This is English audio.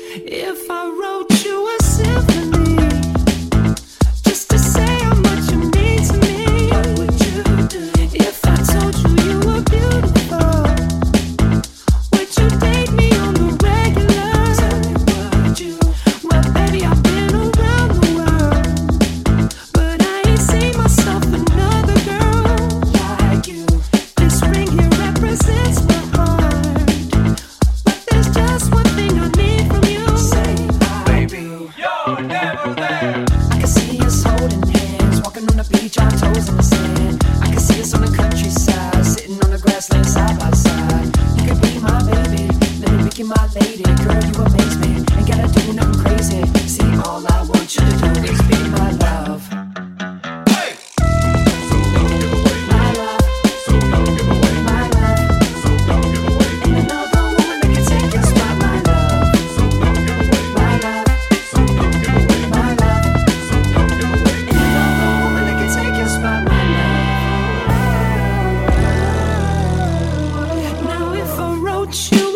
If I wrote you a symphony, just to say how much you mean to me, what would you do? If I told you you were beautiful, would you date me on the regular? Tell me, would you? Well, baby, I've been around the world, but I ain't seen myself another girl like you. This ring here represents my heart, but there's just one thing I need from you. Say, baby, you're never there. I can see us holding hands, walking on the beach, our toes in the sand. I can see us on the countryside, sitting on the grassland side by side. You can be my baby, let me make you my lady. Girl, you amaze me, ain't gotta do nothing crazy. See, all I want you to do is be my love. Hey! So don't give away. My love, So don't give away. my love. So don't give away. Ain't another woman that can take your spot, my love. So don't give away. My love, So don't give away. my love. So don't give away. Ain't another woman that can take your spot, my love. Now if I wrote you